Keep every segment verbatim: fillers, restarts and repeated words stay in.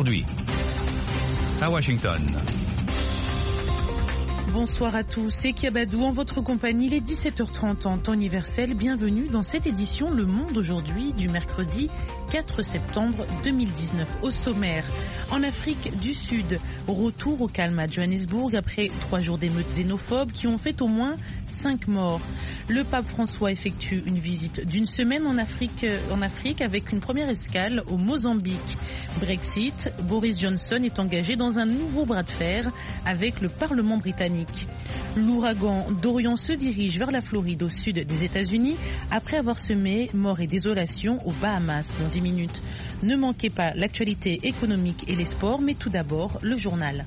aujourd'hui. À Washington. Bonsoir à tous, c'est Kiabadou en votre compagnie, il est dix-sept heures trente en temps universel. Bienvenue dans cette édition Le Monde aujourd'hui du mercredi quatre septembre deux mille dix-neuf. Au sommaire, en Afrique du Sud, retour au calme à Johannesburg après trois jours d'émeutes xénophobes qui ont fait au moins cinq morts. Le pape François effectue une visite d'une semaine en Afrique, en Afrique avec une première escale au Mozambique. Brexit, Boris Johnson est engagé dans un nouveau bras de fer avec le Parlement britannique. L'ouragan Dorian se dirige vers la Floride au sud des États-Unis après avoir semé mort et désolation aux Bahamas. Dans dix minutes, ne manquez pas l'actualité économique et les sports, mais tout d'abord le journal.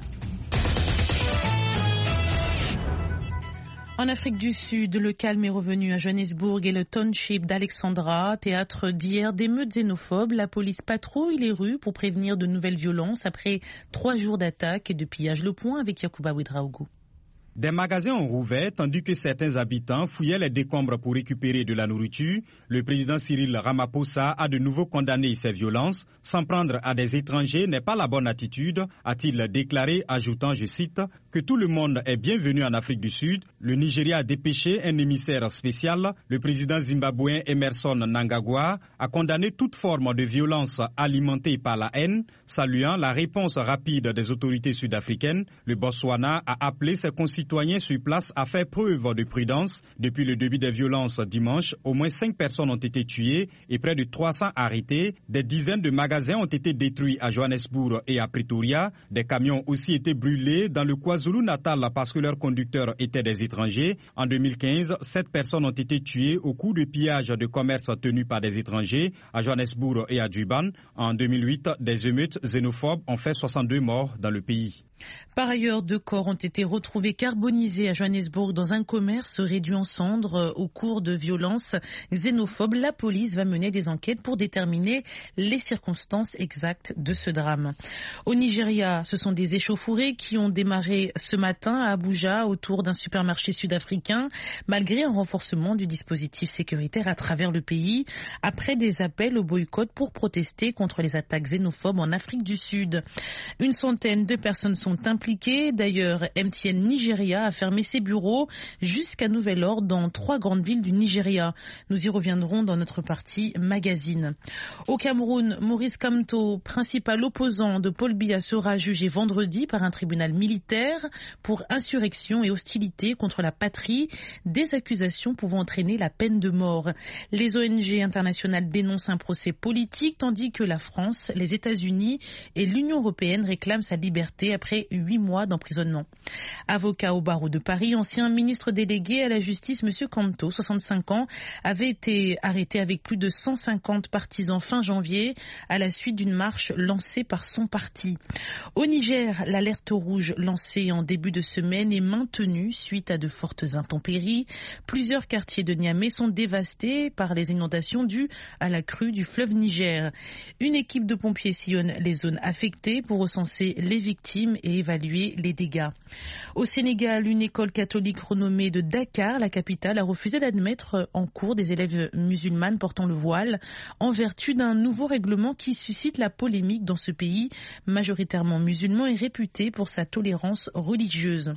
En Afrique du Sud, le calme est revenu à Johannesburg et le township d'Alexandra, théâtre d'hier d'émeutes xénophobes. La police patrouille les rues pour prévenir de nouvelles violences après trois jours d'attaques et de pillages. Le point avec Yacouba Ouedraogo. Des magasins ont rouvert tandis que certains habitants fouillaient les décombres pour récupérer de la nourriture. Le président Cyril Ramaphosa a de nouveau condamné ces violences. S'en prendre à des étrangers n'est pas la bonne attitude, a-t-il déclaré, ajoutant, je cite, que tout le monde est bienvenu en Afrique du Sud. Le Nigeria a dépêché un émissaire spécial. Le président zimbabwéen Emerson Mnangagwa a condamné toute forme de violence alimentée par la haine, saluant la réponse rapide des autorités sud-africaines. Le Botswana a appelé ses concitoyens citoyens sur place à faire preuve de prudence. Depuis le début des violences dimanche, au moins cinq personnes ont été tuées et près de trois cents arrêtés. Des dizaines de magasins ont été détruits à Johannesburg et à Pretoria. Des camions ont aussi été brûlés dans le KwaZulu-Natal parce que leurs conducteurs étaient des étrangers. En deux mille quinze, sept personnes ont été tuées au coup de pillage de commerce tenus par des étrangers à Johannesburg et à Durban. En deux mille huit, des émeutes xénophobes ont fait soixante-deux morts dans le pays. Par ailleurs, deux corps ont été retrouvés carbonisés à Johannesburg dans un commerce réduit en cendres au cours de violences xénophobes. La police va mener des enquêtes pour déterminer les circonstances exactes de ce drame. Au Nigeria, ce sont des échauffourées qui ont démarré ce matin à Abuja autour d'un supermarché sud-africain, malgré un renforcement du dispositif sécuritaire à travers le pays, après des appels au boycott pour protester contre les attaques xénophobes en Afrique du Sud. Une centaine de personnes sont impliqués. D'ailleurs, M T N Nigeria a fermé ses bureaux jusqu'à nouvel ordre dans trois grandes villes du Nigeria. Nous y reviendrons dans notre partie magazine. Au Cameroun, Maurice Kamto, principal opposant de Paul Biya, sera jugé vendredi par un tribunal militaire pour insurrection et hostilité contre la patrie, des accusations pouvant entraîner la peine de mort. Les O N G internationales dénoncent un procès politique tandis que la France, les États-Unis et l'Union européenne réclament sa liberté après huit mois d'emprisonnement. Avocat au barreau de Paris, ancien ministre délégué à la justice, M. Kamto, soixante-cinq ans, avait été arrêté avec plus de cent cinquante partisans fin janvier à la suite d'une marche lancée par son parti. Au Niger, l'alerte rouge lancée en début de semaine est maintenue suite à de fortes intempéries. Plusieurs quartiers de Niamey sont dévastés par les inondations dues à la crue du fleuve Niger. Une équipe de pompiers sillonne les zones affectées pour recenser les victimes et évaluer les dégâts. Au Sénégal, une école catholique renommée de Dakar, la capitale, a refusé d'admettre en cours des élèves musulmanes portant le voile en vertu d'un nouveau règlement qui suscite la polémique dans ce pays majoritairement musulman et réputé pour sa tolérance religieuse.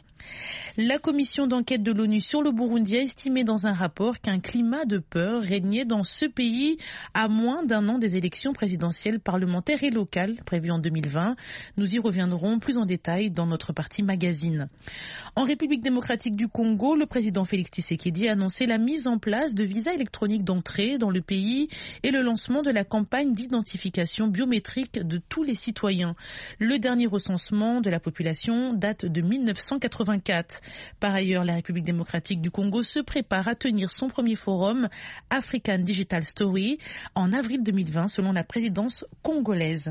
La commission d'enquête de l'ONU sur le Burundi a estimé dans un rapport qu'un climat de peur régnait dans ce pays à moins d'un an des élections présidentielles, parlementaires et locales prévues en deux mille vingt. Nous y reviendrons plus en détail dans notre partie magazine. En République démocratique du Congo, le président Félix Tshisekedi a annoncé la mise en place de visas électroniques d'entrée dans le pays et le lancement de la campagne d'identification biométrique de tous les citoyens. Le dernier recensement de la population date de mille neuf cent quatre-vingt-quatre. Par ailleurs, la République démocratique du Congo se prépare à tenir son premier forum African Digital Story en avril deux mille vingt selon la présidence congolaise.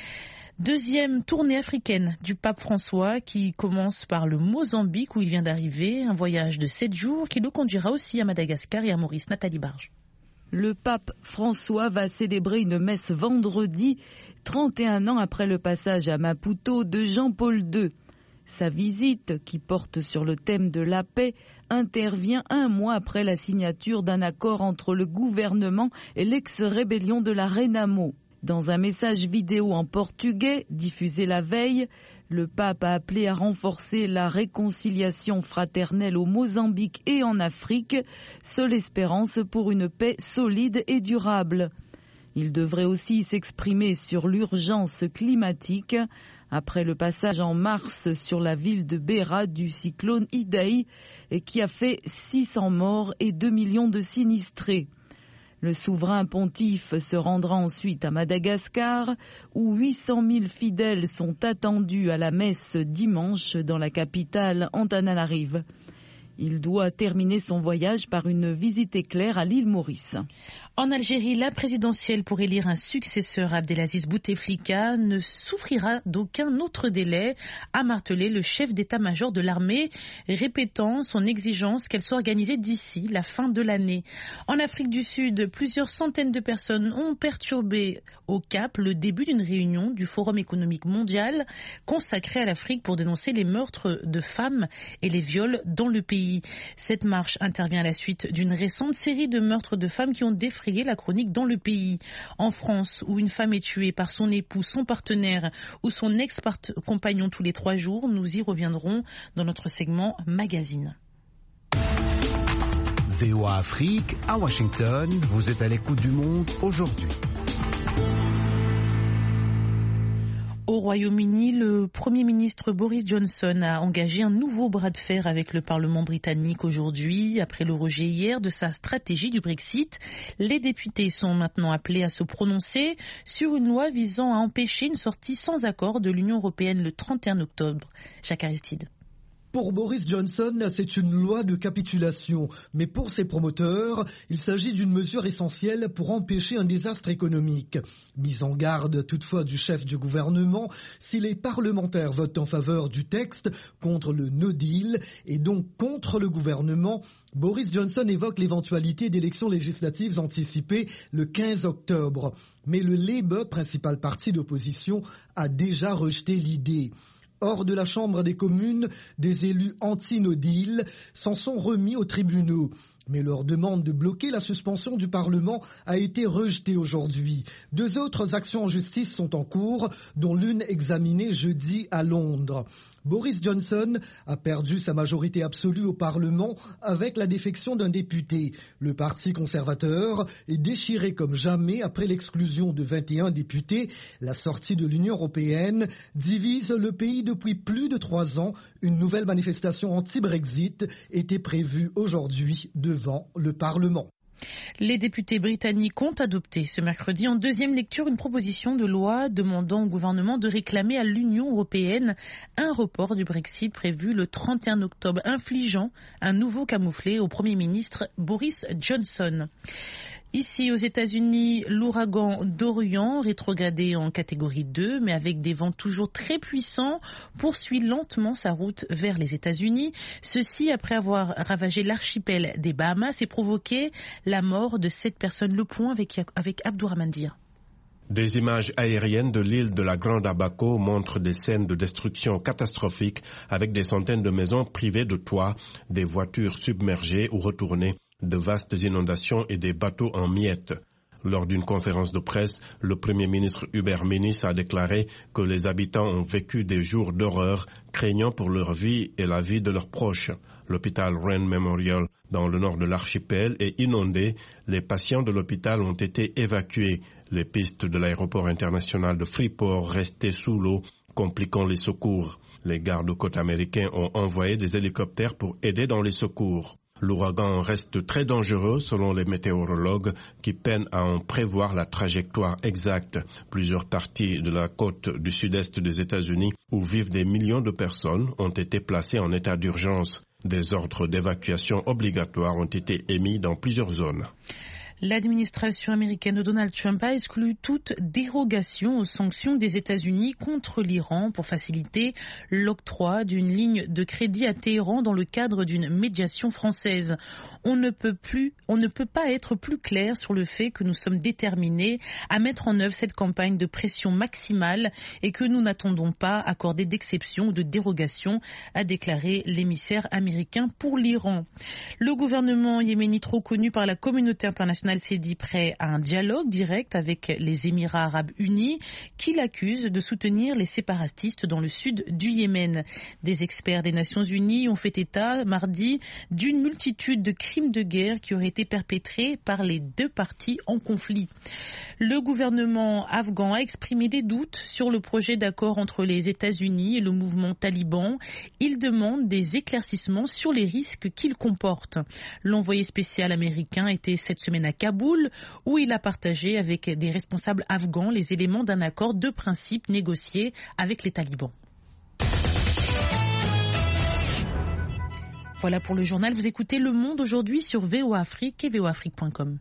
Deuxième tournée africaine du pape François qui commence par le Mozambique où il vient d'arriver, un voyage de sept jours qui le conduira aussi à Madagascar et à Maurice. Nathalie Barge. Le pape François va célébrer une messe vendredi, trente et un ans après le passage à Maputo de Jean-Paul deux. Sa visite, qui porte sur le thème de la paix, intervient un mois après la signature d'un accord entre le gouvernement et l'ex-rébellion de la Renamo. Dans un message vidéo en portugais diffusé la veille, le pape a appelé à renforcer la réconciliation fraternelle au Mozambique et en Afrique, seule espérance pour une paix solide et durable. Il devrait aussi s'exprimer sur l'urgence climatique après le passage en mars sur la ville de Beira du cyclone Idai qui a fait six cents morts et deux millions de sinistrés. Le souverain pontife se rendra ensuite à Madagascar, où huit cent mille fidèles sont attendus à la messe dimanche dans la capitale Antananarive. Il doit terminer son voyage par une visite éclair à l'île Maurice. En Algérie, la présidentielle pour élire un successeur à Abdelaziz Bouteflika ne souffrira d'aucun autre délai, a martelé le chef d'état-major de l'armée, répétant son exigence qu'elle soit organisée d'ici la fin de l'année. En Afrique du Sud, plusieurs centaines de personnes ont perturbé au Cap le début d'une réunion du Forum économique mondial consacré à l'Afrique pour dénoncer les meurtres de femmes et les viols dans le pays. Cette marche intervient à la suite d'une récente série de meurtres de femmes qui ont défrayé la chronique dans le pays. En France, où une femme est tuée par son époux, son partenaire ou son ex-compagnon tous les trois jours, nous y reviendrons dans notre segment Magazine. V O A Afrique, à Washington, vous êtes à l'écoute du monde aujourd'hui. Au Royaume-Uni, le Premier ministre Boris Johnson a engagé un nouveau bras de fer avec le Parlement britannique aujourd'hui. Après le rejet hier de sa stratégie du Brexit, les députés sont maintenant appelés à se prononcer sur une loi visant à empêcher une sortie sans accord de l'Union européenne le trente et un octobre. Jacques Aristide. Pour Boris Johnson, c'est une loi de capitulation. Mais pour ses promoteurs, il s'agit d'une mesure essentielle pour empêcher un désastre économique. Mise en garde toutefois du chef du gouvernement, si les parlementaires votent en faveur du texte contre le no deal et donc contre le gouvernement, Boris Johnson évoque l'éventualité d'élections législatives anticipées le quinze octobre. Mais le Labour, principal parti d'opposition, a déjà rejeté l'idée. Hors de la Chambre des communes, des élus anti-no deal s'en sont remis aux tribunaux. Mais leur demande de bloquer la suspension du Parlement a été rejetée aujourd'hui. Deux autres actions en justice sont en cours, dont l'une examinée jeudi à Londres. Boris Johnson a perdu sa majorité absolue au Parlement avec la défection d'un député. Le Parti conservateur est déchiré comme jamais après l'exclusion de vingt et un députés. La sortie de l'Union européenne divise le pays depuis plus de trois ans. Une nouvelle manifestation anti-Brexit était prévue aujourd'hui devant le Parlement. Les députés britanniques ont adopté ce mercredi en deuxième lecture une proposition de loi demandant au gouvernement de réclamer à l'Union européenne un report du Brexit prévu le trente et un octobre, infligeant un nouveau camouflet au Premier ministre Boris Johnson. Ici, aux États-Unis, l'ouragan Dorian, rétrogradé en catégorie deux, mais avec des vents toujours très puissants, poursuit lentement sa route vers les États-Unis. Ceci après avoir ravagé l'archipel des Bahamas et provoqué la mort de sept personnes. Le point avec, avec Abdourahmane Dia. Des images aériennes de l'île de la Grande Abaco montrent des scènes de destruction catastrophiques avec des centaines de maisons privées de toit, des voitures submergées ou retournées, de vastes inondations et des bateaux en miettes. Lors d'une conférence de presse, le Premier ministre Hubert Minnis a déclaré que les habitants ont vécu des jours d'horreur, craignant pour leur vie et la vie de leurs proches. L'hôpital Wren Memorial, dans le nord de l'archipel, est inondé. Les patients de l'hôpital ont été évacués. Les pistes de l'aéroport international de Freeport restaient sous l'eau, compliquant les secours. Les gardes-côtes américains ont envoyé des hélicoptères pour aider dans les secours. L'ouragan reste très dangereux selon les météorologues qui peinent à en prévoir la trajectoire exacte. Plusieurs parties de la côte du sud-est des États-Unis où vivent des millions de personnes ont été placées en état d'urgence. Des ordres d'évacuation obligatoires ont été émis dans plusieurs zones. L'administration américaine de Donald Trump a exclu toute dérogation aux sanctions des États-Unis contre l'Iran pour faciliter l'octroi d'une ligne de crédit à Téhéran dans le cadre d'une médiation française. On ne peut plus, on ne peut pas être plus clair sur le fait que nous sommes déterminés à mettre en œuvre cette campagne de pression maximale et que nous n'attendons pas à accorder d'exception ou de dérogation, a déclaré l'émissaire américain pour l'Iran. Le gouvernement yéménite reconnu par la communauté internationale national s'est dit prêt à un dialogue direct avec les Émirats arabes unis qui l'accusent de soutenir les séparatistes dans le sud du Yémen. Des experts des Nations unies ont fait état mardi d'une multitude de crimes de guerre qui auraient été perpétrés par les deux parties en conflit. Le gouvernement afghan a exprimé des doutes sur le projet d'accord entre les États-Unis et le mouvement taliban. Il demande des éclaircissements sur les risques qu'il comporte. L'envoyé spécial américain était cette semaine à Kaboul, où il a partagé avec des responsables afghans les éléments d'un accord de principe négocié avec les talibans. Voilà pour le journal. Vous écoutez Le Monde aujourd'hui sur V O A Afrique et V O A Afrique point com.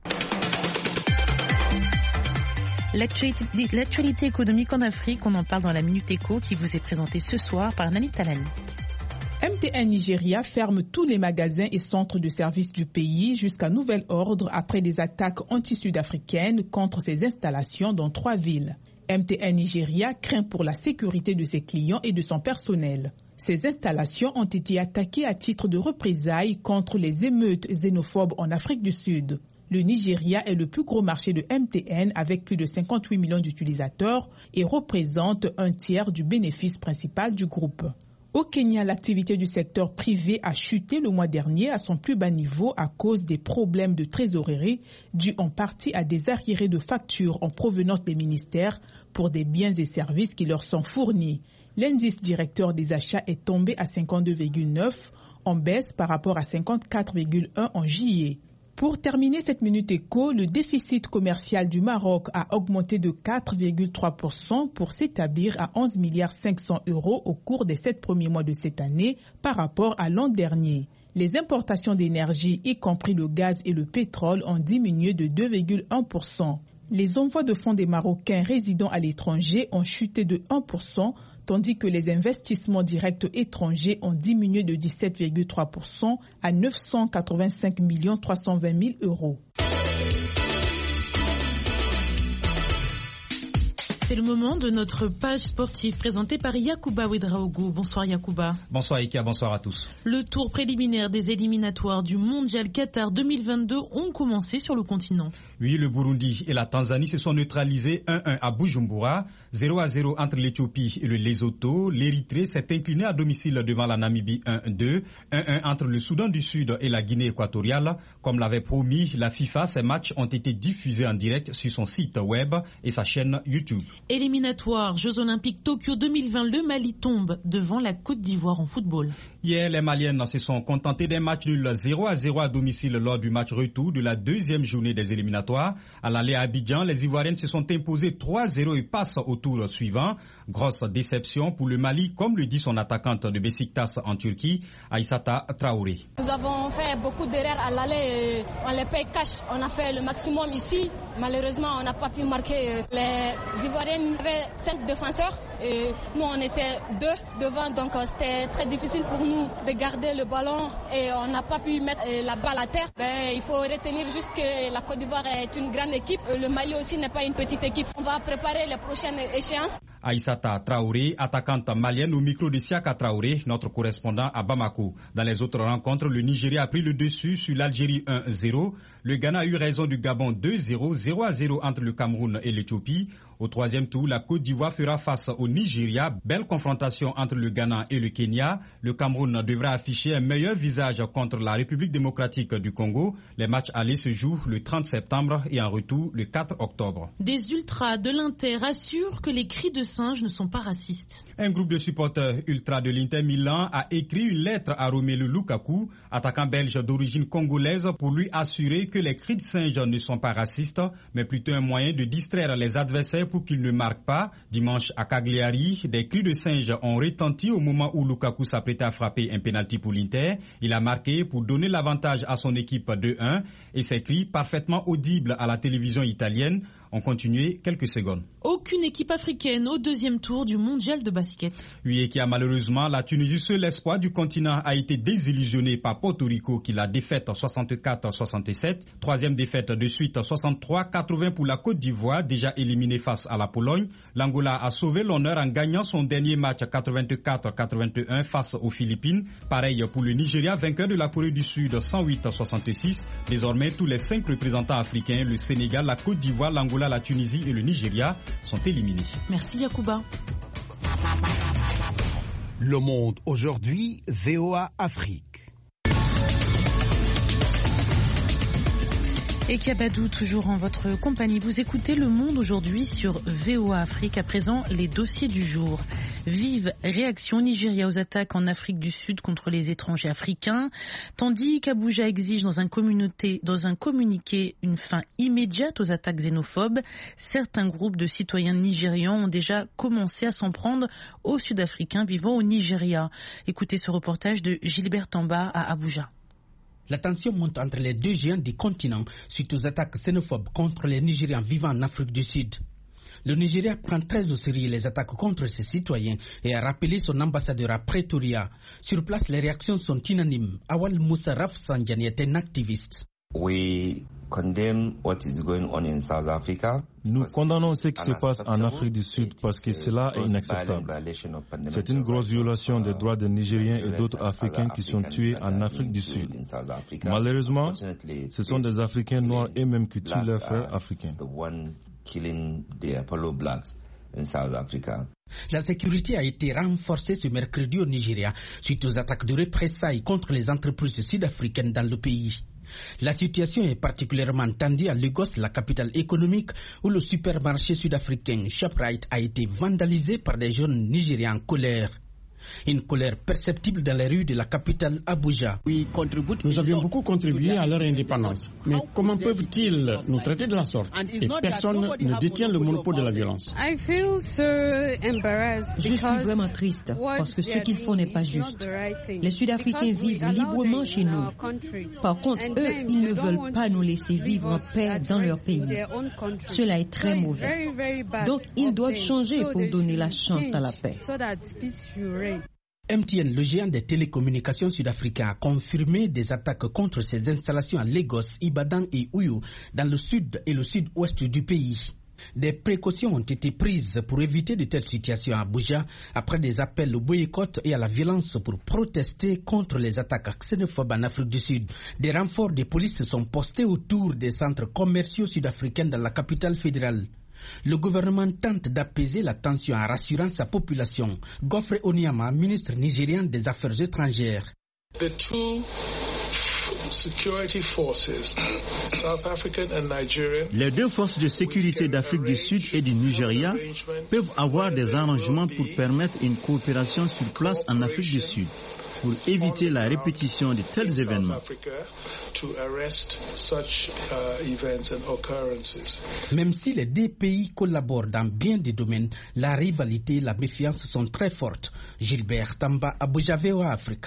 L'actualité, l'actualité économique en Afrique, on en parle dans la Minute Éco qui vous est présentée ce soir par Nani Talani. M T N Nigeria ferme tous les magasins et centres de services du pays jusqu'à nouvel ordre après des attaques anti-sud-africaines contre ses installations dans trois villes. M T N Nigeria craint pour la sécurité de ses clients et de son personnel. Ces installations ont été attaquées à titre de représailles contre les émeutes xénophobes en Afrique du Sud. Le Nigeria est le plus gros marché de M T N avec plus de cinquante-huit millions d'utilisateurs et représente un tiers du bénéfice principal du groupe. Au Kenya, l'activité du secteur privé a chuté le mois dernier à son plus bas niveau à cause des problèmes de trésorerie dus en partie à des arriérés de factures en provenance des ministères pour des biens et services qui leur sont fournis. L'indice directeur des achats est tombé à cinquante-deux virgule neuf, en baisse par rapport à cinquante-quatre virgule un en juillet. Pour terminer cette Minute Éco, le déficit commercial du Maroc a augmenté de quatre virgule trois pour cent pour s'établir à onze milliards cinq cents euros au cours des sept premiers mois de cette année par rapport à l'an dernier. Les importations d'énergie, y compris le gaz et le pétrole, ont diminué de deux virgule un pour cent. Les envois de fonds des Marocains résidant à l'étranger ont chuté de un pour cent, tandis que les investissements directs étrangers ont diminué de dix-sept virgule trois pour cent à neuf cent quatre-vingt-cinq millions trois cent vingt mille euros. C'est le moment de notre page sportive présentée par Yacouba Ouedraogo. Bonsoir Yacouba. Bonsoir Ika, bonsoir à tous. Le tour préliminaire des éliminatoires du Mondial Qatar deux mille vingt-deux ont commencé sur le continent. Oui, le Burundi et la Tanzanie se sont neutralisés un un à Bujumbura, zéro à zéro entre l'Éthiopie et le Lesotho. L'Érythrée s'est inclinée à domicile devant la Namibie un deux, un un entre le Soudan du Sud et la Guinée équatoriale. Comme l'avait promis la FIFA, ces matchs ont été diffusés en direct sur son site web et sa chaîne YouTube. Éliminatoire Jeux Olympiques Tokyo deux mille vingt, le Mali tombe devant la Côte d'Ivoire en football. Hier, les Maliennes se sont contentés d'un match nul zéro à zéro à domicile lors du match retour de la deuxième journée des éliminatoires. À l'aller à Abidjan, les Ivoiriennes se sont imposées trois zéro et passent au tour suivant. Grosse déception pour le Mali, comme le dit son attaquante de Besiktas en Turquie, Aïssata Traoré. Nous avons fait beaucoup d'erreurs à l'aller, on les paye cash. On a fait le maximum ici. Malheureusement, on n'a pas pu marquer. Les Ivoiriennes avaient cinq défenseurs et nous on était deux devant, donc c'était très difficile pour nous de garder le ballon et on n'a pas pu mettre la balle à terre. Ben, il faut retenir juste que la Côte d'Ivoire est une grande équipe, le Mali aussi n'est pas une petite équipe. On va préparer les prochaines échéances. Aïssata Traoré, attaquante malienne au micro de Siaka Traoré, notre correspondant à Bamako. Dans les autres rencontres, le Nigeria a pris le dessus sur l'Algérie un zéro. Le Ghana a eu raison du Gabon deux zéro, zéro à zéro entre le Cameroun et l'Éthiopie. Au troisième tour, la Côte d'Ivoire fera face au Nigeria. Belle confrontation entre le Ghana et le Kenya. Le Cameroun devra afficher un meilleur visage contre la République démocratique du Congo. Les matchs allés se jouent le trente septembre et en retour le quatre octobre. Des ultras de l'Inter assurent que les cris de singe ne sont pas racistes. Un groupe de supporters ultras de l'Inter Milan a écrit une lettre à Romelu Lukaku, attaquant belge d'origine congolaise, pour lui assurer que les cris de singe ne sont pas racistes, mais plutôt un moyen de distraire les adversaires pour qu'ils ne marquent pas. Dimanche à Cagliari, des cris de singe ont retenti au moment où Lukaku s'apprêtait à frapper un pénalty pour l'Inter. Il a marqué pour donner l'avantage à son équipe deux un et ces cris parfaitement audibles à la télévision italienne ont continué quelques secondes. Aucune équipe africaine au deuxième tour du mondial de basket. Oui, et qui a malheureusement, la Tunisie, seul espoir du continent, a été désillusionné par Porto Rico qui l'a défaite soixante-quatre à soixante-sept. Troisième défaite de suite soixante-trois à quatre-vingts pour la Côte d'Ivoire, déjà éliminée face à la Pologne. L'Angola a sauvé l'honneur en gagnant son dernier match quatre-vingt-quatre à quatre-vingt-un face aux Philippines. Pareil pour le Nigeria, vainqueur de la Corée du Sud cent huit à soixante-six. Désormais, tous les cinq représentants africains, le Sénégal, la Côte d'Ivoire, l'Angola, la Tunisie et le Nigeria, sont éliminés. Merci Yacouba. Le Monde aujourd'hui, V O A Afrique. Et Kabadou, toujours en votre compagnie. Vous écoutez Le Monde aujourd'hui sur V O A Afrique. À présent, les dossiers du jour. Vive réaction Nigeria aux attaques en Afrique du Sud contre les étrangers africains. Tandis qu'Abuja exige dans un, communauté, dans un communiqué une fin immédiate aux attaques xénophobes, certains groupes de citoyens nigérians ont déjà commencé à s'en prendre aux Sud-Africains vivant au Nigeria. Écoutez ce reportage de Gilbert Tamba à Abuja. La tension monte entre les deux géants du continent suite aux attaques xénophobes contre les Nigérians vivant en Afrique du Sud. Le Nigeria prend très au sérieux les attaques contre ses citoyens et a rappelé son ambassadeur à Pretoria. Sur place, les réactions sont unanimes. Awal Moussa Rafsanjani est un activiste. We condemn what is going on in South Africa. Nous condamnons ce qui se passe en Afrique du Sud parce que cela est inacceptable. C'est une grosse violation des droits des Nigériens et d'autres Africains qui sont tués en Afrique du Sud. Malheureusement, ce sont des Africains noirs eux-mêmes qui tuent leurs frères africains. La sécurité a été renforcée ce mercredi au Nigeria suite aux attaques de représailles contre les entreprises sud-africaines dans le pays. La situation est particulièrement tendue à Lagos, la capitale économique, où le supermarché sud-africain Shoprite a été vandalisé par des jeunes Nigériens en colère. Une colère perceptible dans les rues de la capitale Abuja. Nous avions beaucoup contribué à leur indépendance. Mais comment peuvent-ils nous traiter de la sorte? Et personne ne détient le monopole de la violence. Je suis vraiment triste parce que ce qu'ils font n'est pas juste. Les Sud-Africains vivent librement chez nous. Par contre, eux, ils ne veulent pas nous laisser vivre en paix dans leur pays. Cela est très mauvais. Donc, ils doivent changer pour donner la chance à la paix. M T N, le géant des télécommunications sud-africain, a confirmé des attaques contre ses installations à Lagos, Ibadan et Uyo, dans le sud et le sud-ouest du pays. Des précautions ont été prises pour éviter de telles situations à Abuja après des appels au boycott et à la violence pour protester contre les attaques xénophobes en Afrique du Sud. Des renforts de police sont postés autour des centres commerciaux sud-africains dans la capitale fédérale. Le gouvernement tente d'apaiser la tension en rassurant sa population. Godfrey Onyama, ministre nigérien des Affaires étrangères. The two security forces, South African and Nigerian, les deux forces de sécurité d'Afrique du Sud et du Nigeria peuvent avoir des arrangements pour permettre une coopération sur place en Afrique du Sud, pour éviter la répétition de tels événements. Même si les deux pays collaborent dans bien des domaines, la rivalité et la méfiance sont très fortes. Gilbert Tamba, Abuja, V O A Afrique.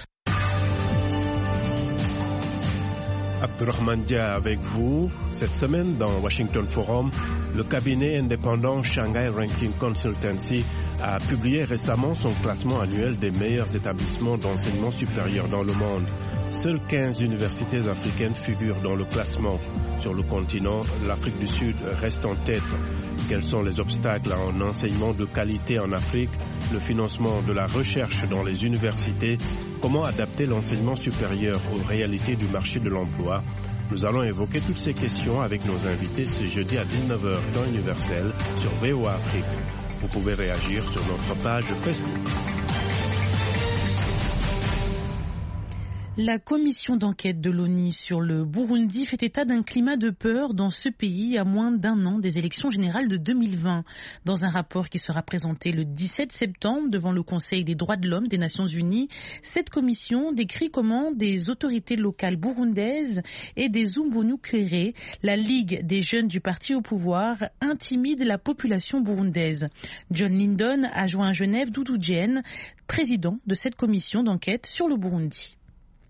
Abdurrahman Dia avec vous. Cette semaine, dans Washington Forum, le cabinet indépendant Shanghai Ranking Consultancy a publié récemment son classement annuel des meilleurs établissements d'enseignement supérieur dans le monde. Seules quinze universités africaines figurent dans le classement. Sur le continent, l'Afrique du Sud reste en tête. Quels sont les obstacles à un enseignement de qualité en Afrique? Le financement de la recherche dans les universités? Comment adapter l'enseignement supérieur aux réalités du marché de l'emploi? Nous allons évoquer toutes ces questions avec nos invités ce jeudi à dix-neuf heures temps universel sur V O A Afrique. Vous pouvez réagir sur notre page Facebook. La commission d'enquête de l'ONU sur le Burundi fait état d'un climat de peur dans ce pays à moins d'un an des élections générales de deux mille vingt. Dans un rapport qui sera présenté le dix-sept septembre devant le Conseil des droits de l'homme des Nations Unies, cette commission décrit comment des autorités locales burundaises et des Imbonerakure, la Ligue des jeunes du parti au pouvoir, intimident la population burundaise. John Lindon a joint à Genève Doudou Diène, président de cette commission d'enquête sur le Burundi.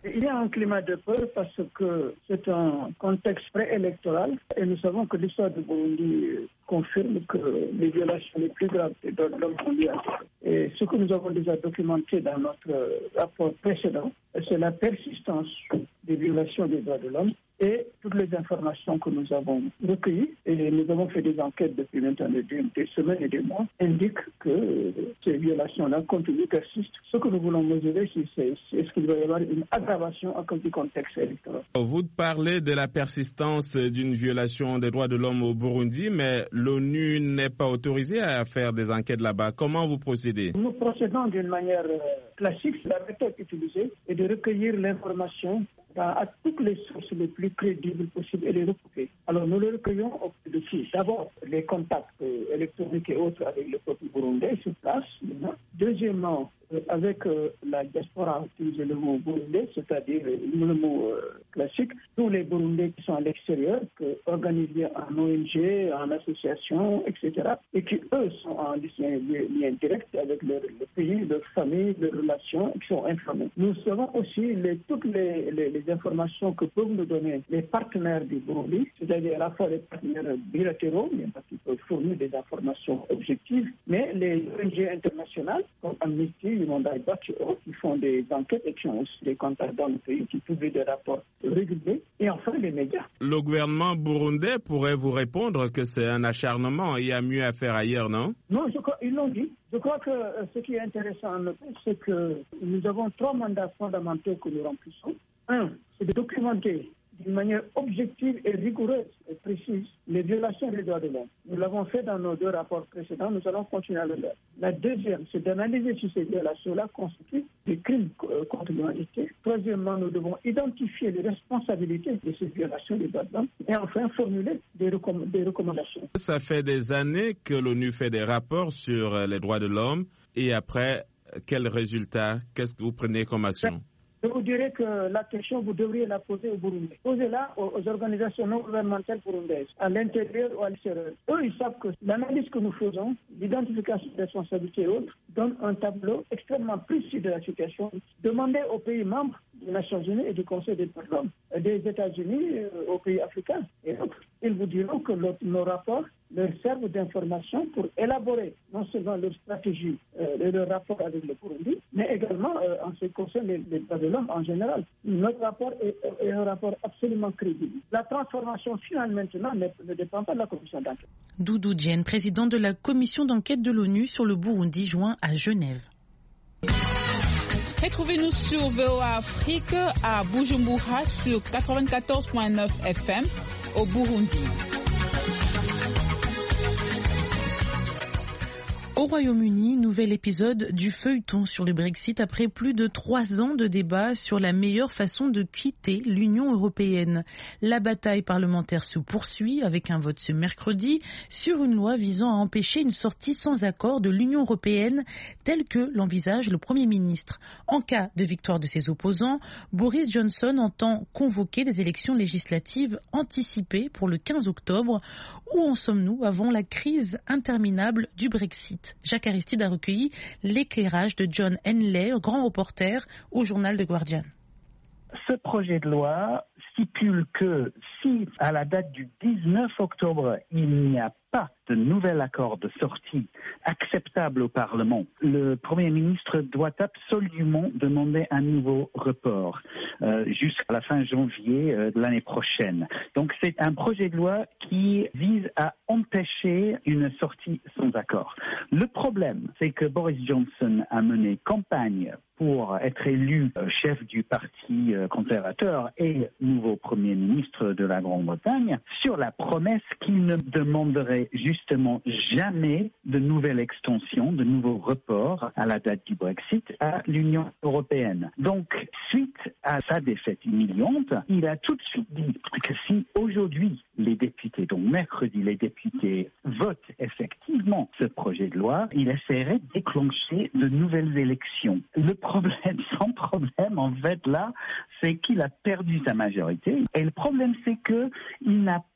Il y a un climat de peur parce que c'est un contexte préélectoral et nous savons que l'histoire du Burundi confirme que les violations les plus graves des droits de l'homme ont lieu. Et ce que nous avons déjà documenté dans notre rapport précédent, c'est la persistance des violations des droits de l'homme et toutes les informations que nous avons recueillies, et nous avons fait des enquêtes depuis maintenant des, des semaines et des mois, indiquent que ces violations-là continuent, persistent. Ce que nous voulons mesurer, c'est est-ce qu'il va y avoir une aggravation à cause du contexte électoral. Vous parlez de la persistance d'une violation des droits de l'homme au Burundi, mais l'ONU n'est pas autorisée à faire des enquêtes là-bas. Comment vous procédez? Nous procédons d'une manière classique. La méthode utilisée est de recueillir l'information à toutes les sources les plus crédibles possibles et les recouper. Alors nous les recueillons auprès de qui? D'abord, les contacts euh, électroniques et autres avec le peuple burundais sur place. Deuxièmement, euh, avec euh, la diaspora, utiliser le mot burundais, c'est-à-dire euh, le mot euh, classique, tous les Burundais qui sont à l'extérieur, que, organisés en O N G, en association, et cetera, et qui, eux, sont en lien, lien direct avec leur, le pays, leur famille, leurs relations, et qui sont informés. Nous savons aussi les, toutes les, les, les informations que peuvent nous donner les partenaires du Burundi, c'est-à-dire à la fois les partenaires bilatéraux, parce qu'ils peuvent fournir des informations objectives, mais les O N G internationales, comme Amnesty, Human Rights Watch et autres, qui font des enquêtes et qui ont aussi des contacts dans le pays, qui publient des rapports réguliers, et enfin les médias. Le gouvernement burundais pourrait vous répondre que c'est un acharnement, il y a mieux à faire ailleurs, non? Non, je crois, ils l'ont dit. Je crois que ce qui est intéressant à noter, c'est que nous avons trois mandats fondamentaux que nous remplissons. Un, c'est de documenter d'une manière objective et rigoureuse et précise les violations des droits de l'homme. Nous l'avons fait dans nos deux rapports précédents, nous allons continuer à le faire. La deuxième, c'est d'analyser si ces violations-là constituent des crimes contre l'humanité. Troisièmement, nous devons identifier les responsabilités de ces violations des droits de l'homme et enfin formuler des, recomm- des recommandations. Ça fait des années que l'ONU fait des rapports sur les droits de l'homme et après, quels résultats, qu'est-ce que vous prenez comme action? Je vous dirais que la question, vous devriez la poser au Burundi. Posez-la aux organisations non gouvernementales burundaises, à l'intérieur ou à l'extérieur. Eux, ils savent que l'analyse que nous faisons, l'identification des responsabilités et autres, donne un tableau extrêmement précis de la situation. Demandez aux pays membres des Nations Unies et du Conseil des droits de l'homme, des États-Unis, euh, aux pays africains et autres. Ils vous diront que le, nos rapports leur servent d'information pour élaborer non seulement leur stratégie euh, et leur rapport avec le Burundi, mais également euh, en ce qui concerne les, les droits de l'homme en général. Notre rapport est, est un rapport absolument crédible. La transformation finale maintenant ne, ne dépend pas de la commission d'enquête. Doudou Diène, président de la commission d'enquête de l'ONU sur le Burundi, joint à Genève. Retrouvez-nous sur V O A Afrique à Bujumbura sur quatre-vingt-quatorze virgule neuf F M au Burundi. Au Royaume-Uni, nouvel épisode du feuilleton sur le Brexit après plus de trois ans de débats sur la meilleure façon de quitter l'Union européenne. La bataille parlementaire se poursuit avec un vote ce mercredi sur une loi visant à empêcher une sortie sans accord de l'Union européenne telle que l'envisage le Premier ministre. En cas de victoire de ses opposants, Boris Johnson entend convoquer des élections législatives anticipées pour le quinze octobre. Où en sommes-nous avant la crise interminable du Brexit? Jacques Aristide a recueilli l'éclairage de John Henley, grand reporter au journal The Guardian. Ce projet de loi stipule que si, à la date du dix-neuf octobre, il n'y a pas de nouvel accord de sortie acceptable au Parlement, le Premier ministre doit absolument demander un nouveau report euh, jusqu'à la fin janvier euh, de l'année prochaine. Donc c'est un projet de loi qui vise à empêcher une sortie sans accord. Le problème, c'est que Boris Johnson a mené campagne pour être élu euh, chef du parti euh, conservateur et nouveau Premier ministre de la Grande-Bretagne sur la promesse qu'il ne demanderait justement jamais de nouvelle extension, de nouveaux reports à la date du Brexit à l'Union européenne. Donc, suite à sa défaite humiliante, il a tout de suite dit que si aujourd'hui les députés, donc mercredi les députés, votent effectivement ce projet de loi, il essaierait de déclencher de nouvelles élections. Le problème, sans problème, en fait, là, c'est qu'il a perdu sa majorité. Et le problème, c'est qu'il n'a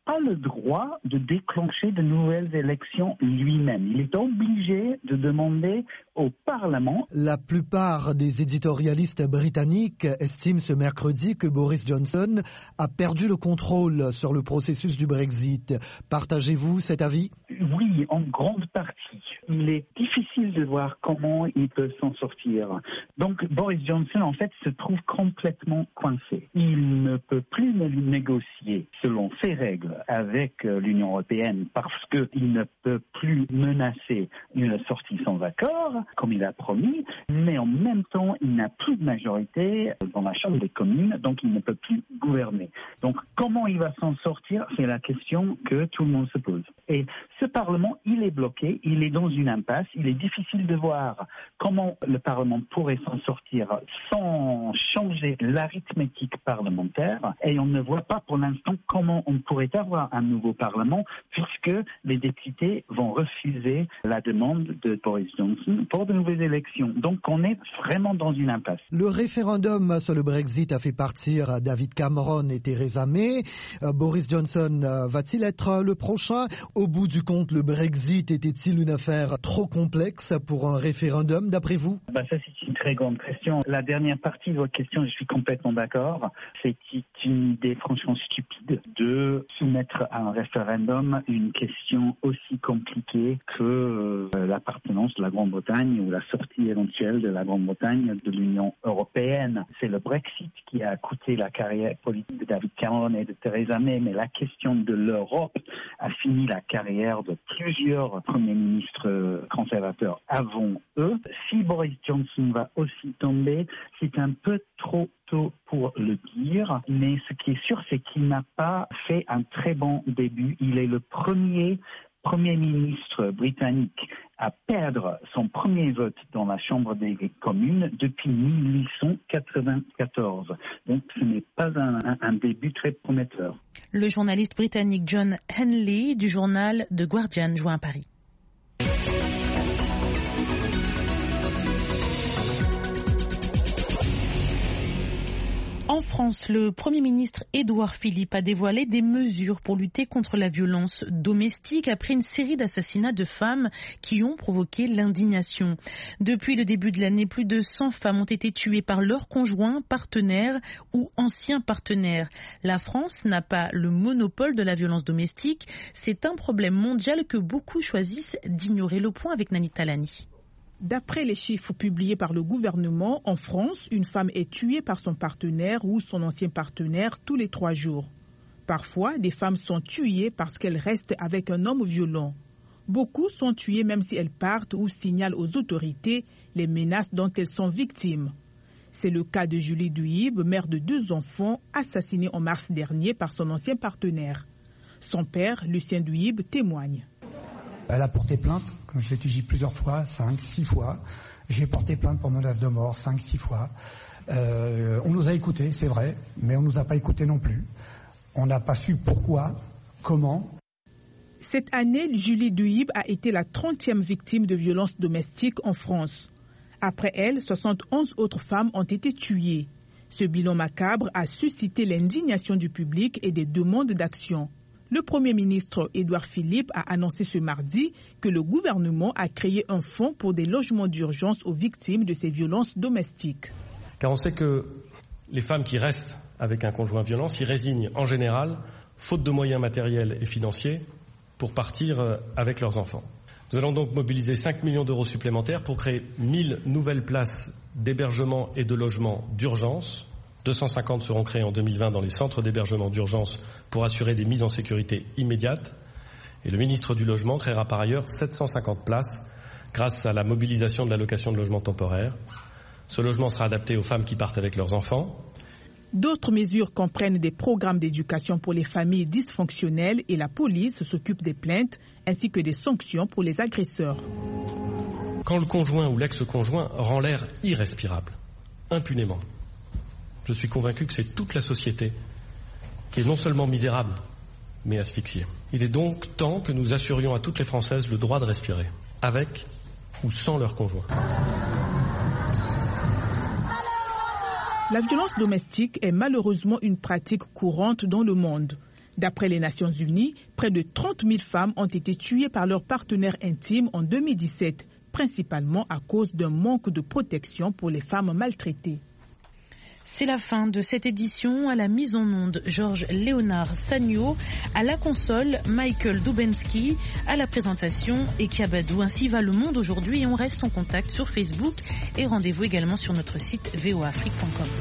pas le droit de déclencher de nouvelles élections lui-même. Il est obligé de demander au Parlement. La plupart des éditorialistes britanniques estiment ce mercredi que Boris Johnson a perdu le contrôle sur le processus du Brexit. Partagez-vous cet avis ? Oui, en grande partie. Il est difficile de voir comment il peut s'en sortir. Donc Boris Johnson, en fait, se trouve complètement coincé. Il ne peut plus négocier selon ses règles avec l'Union européenne parce qu'il ne peut plus menacer une sortie sans accord, comme il a promis, mais en même temps, il n'a plus de majorité dans la Chambre des communes, donc il ne peut plus gouverner. Donc comment il va s'en sortir, c'est la question que tout le monde se pose. Et ce Parlement, il est bloqué, il est dans une impasse, il est difficile de voir comment le Parlement pourrait s'en sortir sans changer l'arithmétique parlementaire, et on ne voit pas pour l'instant comment on pourrait avoir un nouveau Parlement puisque les députés vont refuser la demande de Boris Johnson pour de nouvelles élections. Donc on est vraiment dans une impasse. Le référendum sur le Brexit a fait partir David Cameron et Theresa May. Euh, Boris Johnson euh, va-t-il être le prochain ? Au bout du compte, le Brexit était-il une affaire trop complexe pour un référendum, d'après vous ? Bah ça, c'est une très grande question. La dernière partie de votre question, je suis complètement d'accord. C'est une idée franchement stupide de soumettre à un référendum une question aussi compliquée que euh, l'appartenance de la Grande-Bretagne ou la sortie éventuelle de la Grande-Bretagne de l'Union européenne. C'est le Brexit qui a coûté la carrière politique de David Cameron et de Theresa May, mais la question de l'Europe a fini la carrière de plusieurs premiers ministres conservateurs avant eux. Si Boris Johnson va aussi tomber, c'est un peu trop tôt pour le dire, mais ce qui est sûr, c'est qu'il n'a pas fait un très bon début. Il est le premier Premier ministre britannique à perdre son premier vote dans la Chambre des communes depuis mille huit cent quatre-vingt-quatorze. Donc ce n'est pas un, un, un début très prometteur. Le journaliste britannique John Henley du journal The Guardian joint à Paris. En France, le Premier ministre Édouard Philippe a dévoilé des mesures pour lutter contre la violence domestique après une série d'assassinats de femmes qui ont provoqué l'indignation. Depuis le début de l'année, plus de cent femmes ont été tuées par leurs conjoints, partenaires ou anciens partenaires. La France n'a pas le monopole de la violence domestique. C'est un problème mondial que beaucoup choisissent d'ignorer. Le point avec Nani Talani. D'après les chiffres publiés par le gouvernement, en France, une femme est tuée par son partenaire ou son ancien partenaire tous les trois jours. Parfois, des femmes sont tuées parce qu'elles restent avec un homme violent. Beaucoup sont tuées même si elles partent ou signalent aux autorités les menaces dont elles sont victimes. C'est le cas de Julie Duhib, mère de deux enfants, assassinée en mars dernier par son ancien partenaire. Son père, Lucien Duhib, témoigne. Elle a porté plainte, comme je l'ai dit plusieurs fois, cinq, six fois. J'ai porté plainte pour menace de mort, cinq, six fois. Euh, on nous a écoutés, c'est vrai, mais on nous a pas écoutés non plus. On n'a pas su pourquoi, comment. Cette année, Julie Duhib a été la trentième victime de violences domestiques en France. Après elle, soixante et onze autres femmes ont été tuées. Ce bilan macabre a suscité l'indignation du public et des demandes d'action. Le Premier ministre Édouard Philippe a annoncé ce mardi que le gouvernement a créé un fonds pour des logements d'urgence aux victimes de ces violences domestiques. Car on sait que les femmes qui restent avec un conjoint violent s'y résignent en général, faute de moyens matériels et financiers, pour partir avec leurs enfants. Nous allons donc mobiliser cinq millions d'euros supplémentaires pour créer mille nouvelles places d'hébergement et de logement d'urgence. deux cent cinquante seront créés en deux mille vingt dans les centres d'hébergement d'urgence pour assurer des mises en sécurité immédiates. Et le ministre du Logement créera par ailleurs sept cent cinquante places grâce à la mobilisation de l'allocation de logement temporaire. Ce logement sera adapté aux femmes qui partent avec leurs enfants. D'autres mesures comprennent des programmes d'éducation pour les familles dysfonctionnelles et la police s'occupe des plaintes ainsi que des sanctions pour les agresseurs. Quand le conjoint ou l'ex-conjoint rend l'air irrespirable, impunément, je suis convaincu que c'est toute la société qui est non seulement misérable, mais asphyxiée. Il est donc temps que nous assurions à toutes les Françaises le droit de respirer, avec ou sans leur conjoint. La violence domestique est malheureusement une pratique courante dans le monde. D'après les Nations Unies, près de trente mille femmes ont été tuées par leurs partenaires intimes en deux mille dix-sept, principalement à cause d'un manque de protection pour les femmes maltraitées. C'est la fin de cette édition. À la mise en onde, Georges Léonard Sagno, à la console, Michael Dubensky, à la présentation, Ekia Badou. Ainsi va le monde aujourd'hui et on reste en contact sur Facebook et rendez-vous également sur notre site v o a afrique point com.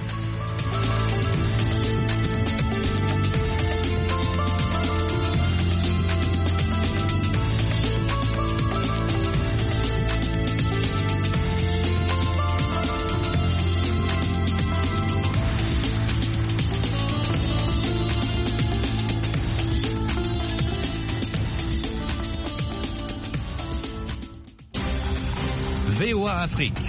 V O A Afrique.